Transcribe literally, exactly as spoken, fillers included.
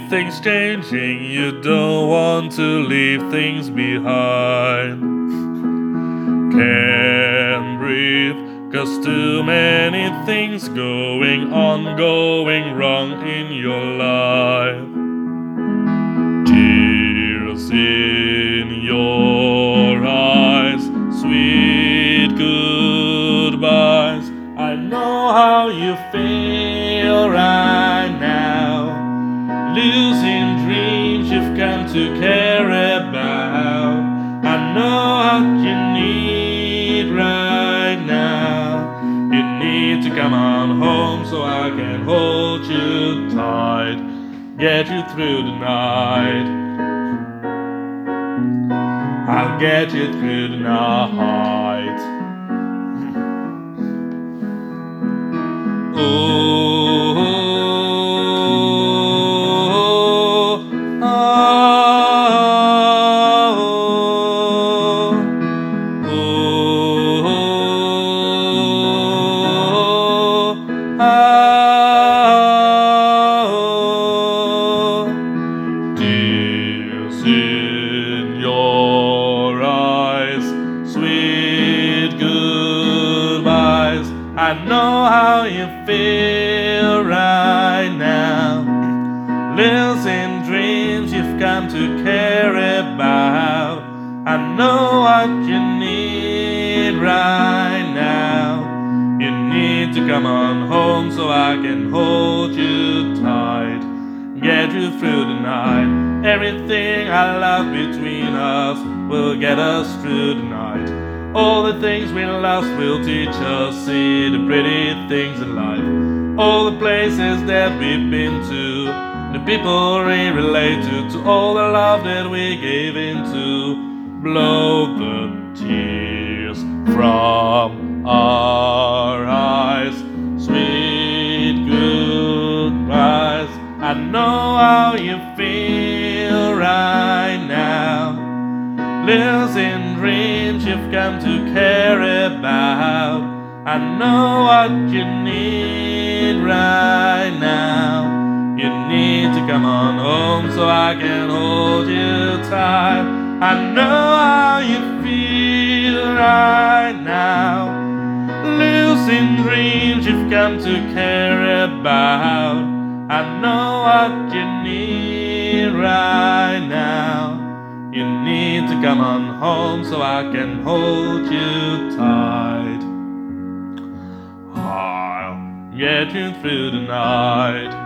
everything's changing. You don't want to leave things behind. Can't breathe, 'cause too many things going on, going wrong in your life. Tears in your eyes, sweet goodbyes. I know how you feel right now, losing dreams you've come to care about. I know what you need right now. You need to come on home so I can hold you tight, get you through the night. I'll get you through the night. Oh, oh, oh, oh, oh. Tears in your eyes, sweet goodbyes. I know how you feel right now, losing dreams you've come to care about. I know what you need right now. You need to come on home so I can hold you tight, get you through the night. Everything I love between us will get us through the night. All the things we lost will teach us, see the pretty things in life. All the places that we've been to, the people we relate to, to all the love that we gave into. Blow the tears from our eyes, sweet goodbyes. I know how you feel right now, losing dreams you've come to care about. I know what you need right now. You need to come on home so I can hold you tight. I know how you feel right now, losing dreams you've come to care about. I know what you need right now. You need to come on home so I can hold you tight. I'll get you through the night.